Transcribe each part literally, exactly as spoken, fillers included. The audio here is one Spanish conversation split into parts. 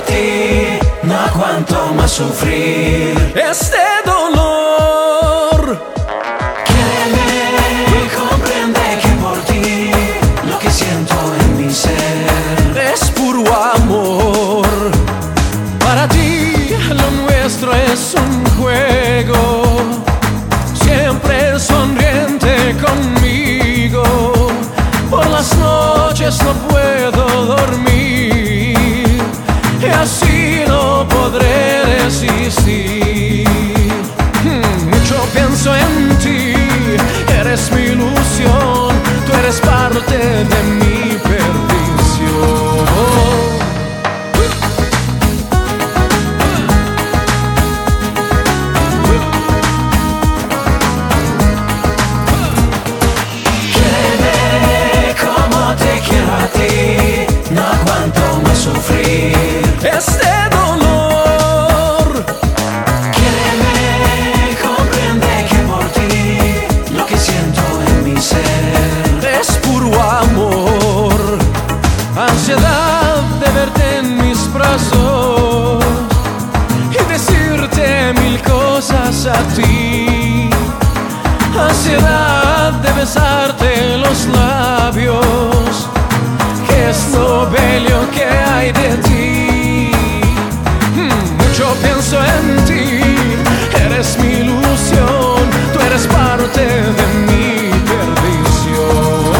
a ti, no aguanto más sufrir este dolor. Quiéreme, comprende que por ti lo que siento en mi ser es puro amor. Para ti lo nuestro es un juego, siempre sonriente conmigo. Por las noches no puedo dormir y así no podré resistir. Hmm, mucho pienso en ti, eres mi ilusión, tú eres parte de mi perdición. No aguanto más sufrir este dolor. Quiéreme, comprende que por ti lo que siento en mi ser es puro amor. Ansiedad de verte en mis brazos y decirte mil cosas a ti. Ansiedad de besarte los labios, es lo bello que hay de ti. Hmm, mucho pienso en ti, eres mi ilusión, tú eres parte de mi perdición.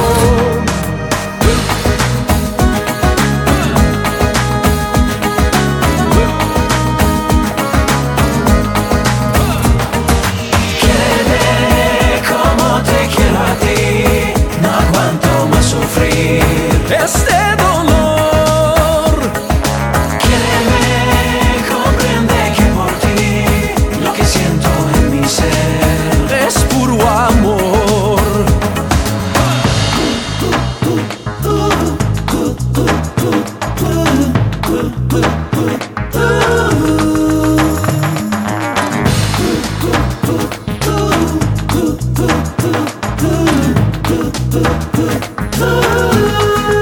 Quiéreme como te quiero a ti, no aguanto más sufrir este dolor. Quiéreme, comprende que por ti lo que siento en mi ser es puro amor. Uh